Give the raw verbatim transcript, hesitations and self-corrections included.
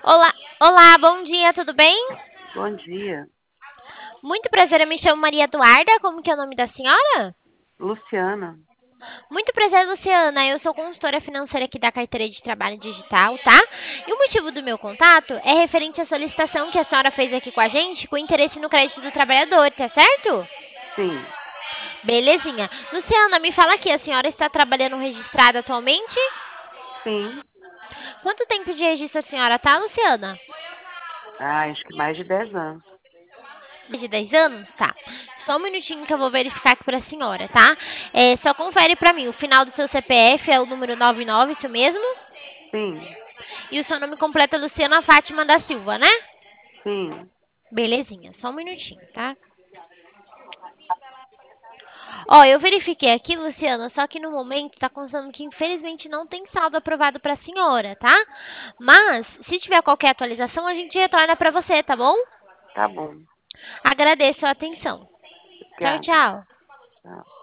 Olá, olá, bom dia, tudo bem? Bom dia. Muito prazer, eu me chamo Maria Eduarda, como que é o nome da senhora? Luciana. Muito prazer, Luciana, eu sou consultora financeira aqui da carteira de trabalho digital, tá? E o motivo do meu contato é referente à solicitação que a senhora fez aqui com a gente, com interesse no crédito do trabalhador, tá certo? Sim, Belezinha. Luciana, me fala aqui, a senhora está trabalhando registrada atualmente? sim. Quanto tempo de registro a senhora tá, Luciana? Ah, acho que mais de dez anos. De dez anos? Tá. Só um minutinho que eu vou verificar aqui pra senhora, tá? É, só confere pra mim. O final do seu C P F é o número noventa e nove, isso mesmo? Sim, E o seu nome completo é Luciana Fátima da Silva, né? sim. Belezinha. Só um minutinho, tá? Ó, eu verifiquei aqui, Luciana, só que no momento tá constando que infelizmente não tem saldo aprovado pra senhora, tá? Mas, se tiver qualquer atualização, a gente retorna pra você, tá bom? Tá bom. Agradeço a atenção. Tchau, Obrigada. tchau. Tchau.